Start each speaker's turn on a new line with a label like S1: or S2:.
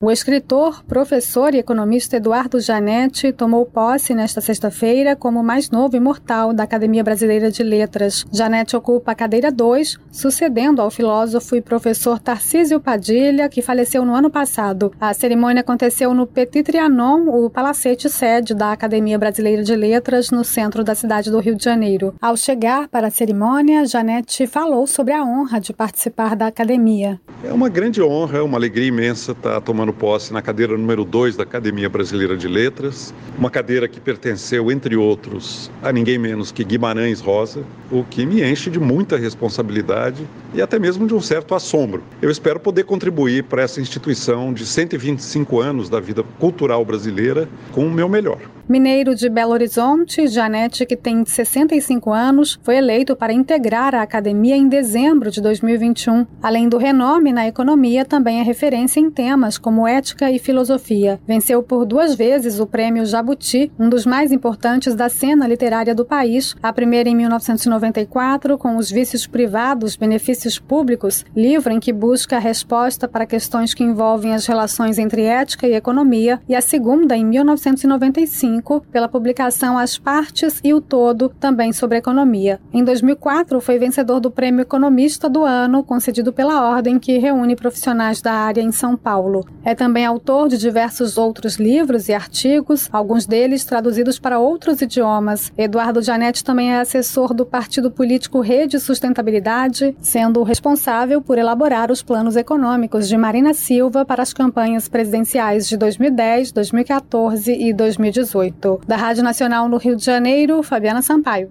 S1: O escritor, professor e economista Eduardo Jannetti tomou posse nesta sexta-feira como o mais novo imortal da Academia Brasileira de Letras. Jannetti ocupa a cadeira 2, sucedendo ao filósofo e professor Tarcísio Padilha, que faleceu no ano passado. A cerimônia aconteceu no Petit Trianon, o palacete sede da Academia Brasileira de Letras, no centro da cidade do Rio de Janeiro. Ao chegar para a cerimônia, Jannetti falou sobre a honra de participar da Academia.
S2: É uma grande honra, uma alegria imensa estar tomando posse na cadeira número 2 da Academia Brasileira de Letras, uma cadeira que pertenceu, entre outros, a ninguém menos que Guimarães Rosa, o que me enche de muita responsabilidade e até mesmo de um certo assombro. Eu espero poder contribuir para essa instituição de 125 anos da vida cultural brasileira com o meu melhor.
S1: Mineiro de Belo Horizonte, Jannetti, que tem 65 anos, foi eleito para integrar a academia em dezembro de 2021. Além do renome na economia, também é referência em temas como ética e filosofia. Venceu por 2 vezes o Prêmio Jabuti, um dos mais importantes da cena literária do país. A primeira em 1994, com Os Vícios Privados, Benefícios Públicos, livro em que busca a resposta para questões que envolvem as relações entre ética e economia, e a segunda em 1995, pela publicação As Partes e o Todo, também sobre economia. Em 2004, foi vencedor do Prêmio Economista do Ano, concedido pela Ordem, que reúne profissionais da área em São Paulo. É também autor de diversos outros livros e artigos, alguns deles traduzidos para outros idiomas. Eduardo Jannetti também é assessor do partido político Rede Sustentabilidade, sendo o responsável por elaborar os planos econômicos de Marina Silva para as campanhas presidenciais de 2010, 2014 e 2018. Da Rádio Nacional no Rio de Janeiro, Fabiana Sampaio.